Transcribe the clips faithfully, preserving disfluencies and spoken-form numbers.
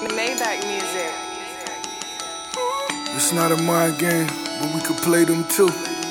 Maybach music. It's not a mind game, but we could play them too.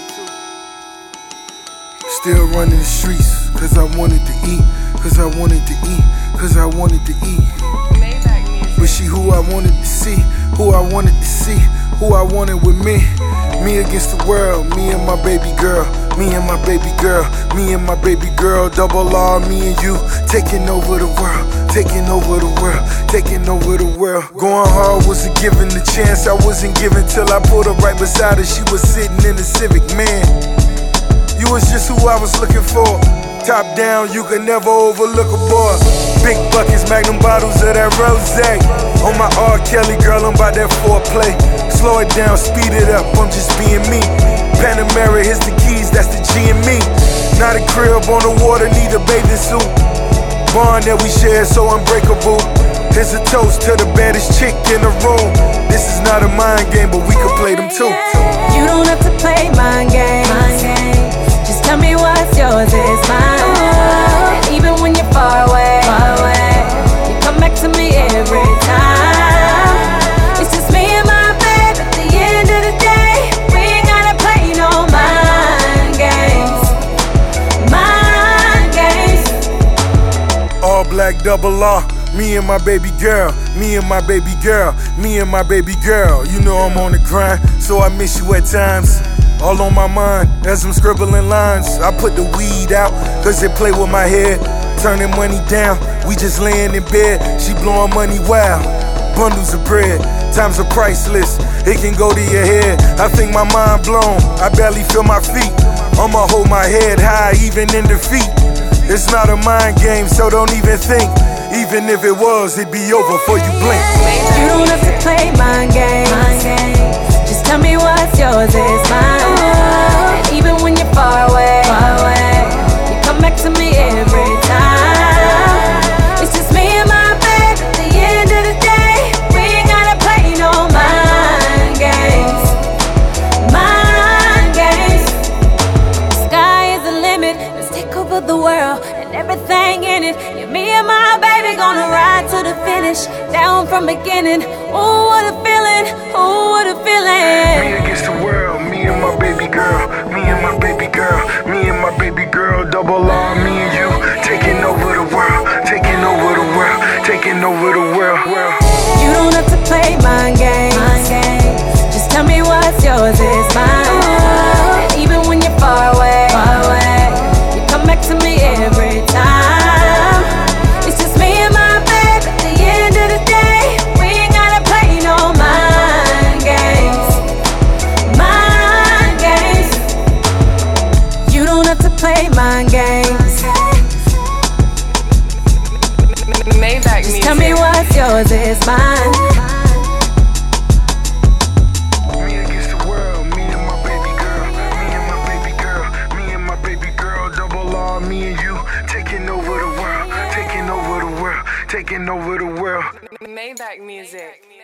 Still running the streets, cause I wanted to eat, cause I wanted to eat, cause I wanted to eat. Maybach music. But she who I wanted to see, who I wanted to see, who I wanted with me. Me against the world, me and my baby girl, me and my baby girl, me and my baby girl. Double R, me and you, taking over the world, taking over the world, taking over the world. Going hard wasn't given the chance, I wasn't given till I pulled up right beside her. She was sitting in the Civic, man. You was just who I was looking for. Top down, you can never overlook a boy. Big buckets, magnum bottles of that rosé. On my R. Kelly, girl, I'm about that foreplay. Slow it down, speed it up, I'm just being me. Panamera, here's the keys, that's the G and me. Not a crib on the water, need a bathing suit. Bond that we share, so unbreakable. Here's a toast to the baddest chick in the room. This is not a mind game, but we can play them too. You don't have to play mind games. Just tell me what's yours is mine. And even when you're far away, far away, you come back to me every time. It's just me and my babe. At the end of the day, we ain't gotta play no mind games. Mind games. All black, double R. Me and my baby girl, me and my baby girl, me and my baby girl. You know I'm on the grind, so I miss you at times. All on my mind, as I'm scribbling lines. I put the weed out, cause it play with my head. Turning money down, we just laying in bed. She blowing money wild, bundles of bread. Times are priceless, it can go to your head. I think my mind blown, I barely feel my feet. I'ma hold my head high, even in defeat. It's not a mind game, so don't even think. Even if it was, it'd be over before you blink. You don't have to play mind games. Just tell me what's yours is mine. And even when you're far away, far away, you come back to me every time. It's just me and my babe. At the end of the day, we ain't gotta play no mind games. Mind games. The sky is the limit. Let's take over the world and everything in it. You, me and my baby gonna ride to the finish. Down from beginning. Ooh, what a feeling. Ooh, what a feeling. Me against the world, me and my baby girl, me and my baby girl, me and my baby girl. Double R, me and you, taking over the world, taking over the world, taking over the world. You don't have to play mind games. Just tell me what's yours is mine. And even when you're far away, far away, you come back to me every time. It's just me and my babe. At the end of the day, we ain't gotta play no mind games. Mind games. You don't have to play mind games. Maybach music. Just tell me what's yours is mine. Me against the world, me and my baby girl, me and my baby girl, me and my baby girl. Double R, me and you, taking over the world, taking over the world, taking over the world. Maybach music.